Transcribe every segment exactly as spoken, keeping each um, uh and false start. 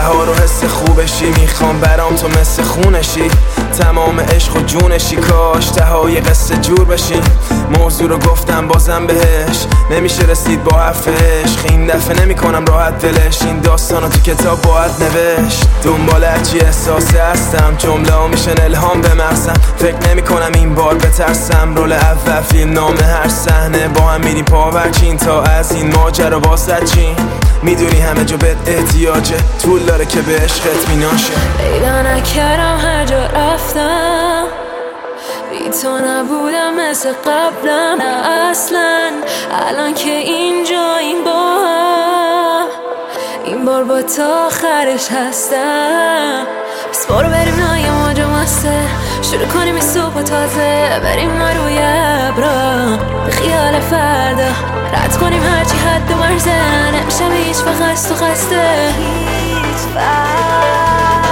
بهار و حس خوبشی، میخوام برام تو مثل خونشی، تمام عشق و جونشی، کاش تهای قصه جور بشی. موضوع رو گفتم بازم بهش، نمیشه رسید با حرف عشق، این دفعه نمی کنم راحت دلش، این داستانو تو کتاب باید نوشت. دنبال هرچی احساسه هستم، جمله ها میشن الهام به مغزم، فکر نمی کنم این بار بترسم. رول اول فیلم نامه هر صحنه، با هم میریم پاورچین تا از این ماجرا واسه چین. میدونی همه جا بهت احتیاجه، طول داره که به عشقت میناشه. پیدا نکردم هر جا رفتم، بی تو نبودم مثل قبلم، نه اصلا. الان که اینجا این با هم، این بار با تا آخرش هستم. بس برو بریم نای موجا مسته، شروع کنیم این صبح تازه، بریم ما روی ابرا به خیال فردا، رد کنیم هرچی حد و مرزه، نمیشم هیچ وقت تو خسته هیچ وقت.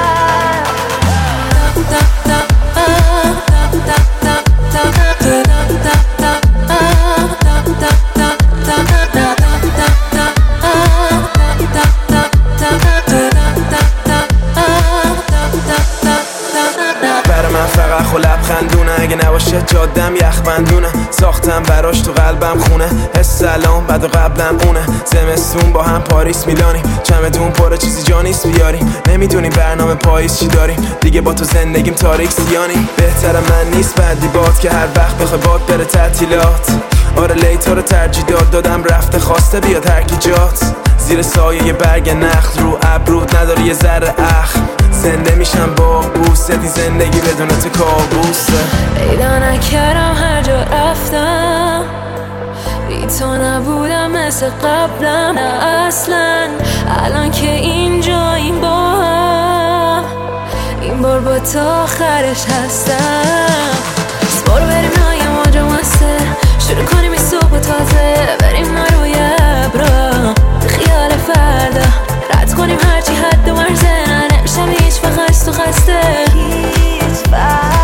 فقط خو لبخندونه، اگه نباشه جادم یخ بندونه، ساختم براش تو قلبم خونه، حس الان بعد و قبلم اونه. زمستون با هم پاریس میلانی، چمدون پره چیزی جا نیست بیاریم، نمیدونی برنامه پاییز چی داریم، دیگه با تو زندگیم تاریک سیانی. بهتر من نیست بعدی باد که هر وقت بخوای باد بره تعطیلات. آره لیتا رو ترجیح داد دادم، رفته خواسته بیاد هر کی جات، زیر سایه یه برگ نخل، رو ابرود نداری یه ذره اخ، زنده میشم با بوسه، دی زندگی بدون تو کابوسه. پیدا نکردم هر جا رفتم، بی تو نبودم مثل قبلم، نه اصلا. الان که اینجا این با هم، این بار با تا آخرش هستم. بس برو بریم نای موجا مسته، شروع کنیم این صبح تازه، بریم ما روی ابرا به خیال فردا، رد کنیم هرچی حد و مرزه، نمیشم هیچ وقت تو خسته هیچ وقت.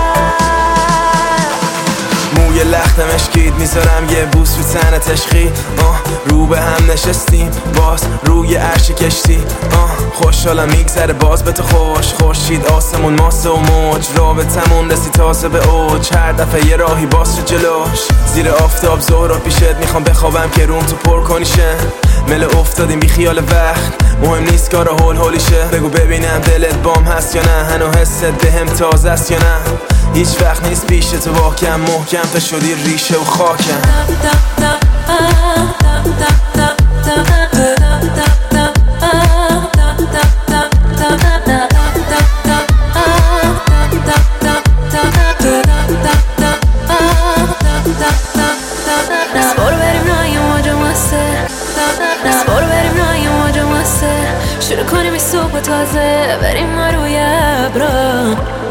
موی لختم اشکید میذارم یه بوس رو تنت عشقی، آه رو به هم نشستیم باز روی عرش کشتی، آه خوشحالم میگذره باز به تو خوش، خورشید آسمون ماسه و موج، رابطمون رسی تازه به اوج، هر دفعه یه راهی باز شد جلوش، زیر آفتاب ظهر پیشت میخوام بخوابم که روم تو پر کنیشه، مل افتادیم بی خیال وقت، مهم نیست کارا هول هولیشه، بگو ببینم دلت بام هست یا نه، هنو حست بهم تازه است یا نه، هیچ وقت نیست پیش تو واکم، محکم تا شدی ریشه و خاکم. بس برو بریم نای موجا مسته، بس برو بریم نای موجا مسته، شروع کنیم این صبح تازه، بریم ما روی ابرا